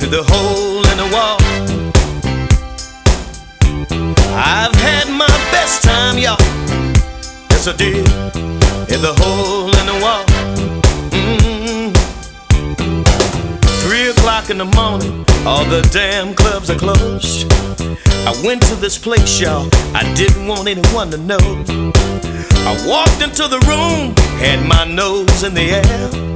to the hole in the wall. I've had my best time, y'all. Yes, I did. In the hole in the wall. 3 o'clock in the morning, all the damn clubs are closed. I went to this place, y'all, I didn't want anyone to know. I walked into the room, had my nose in the air.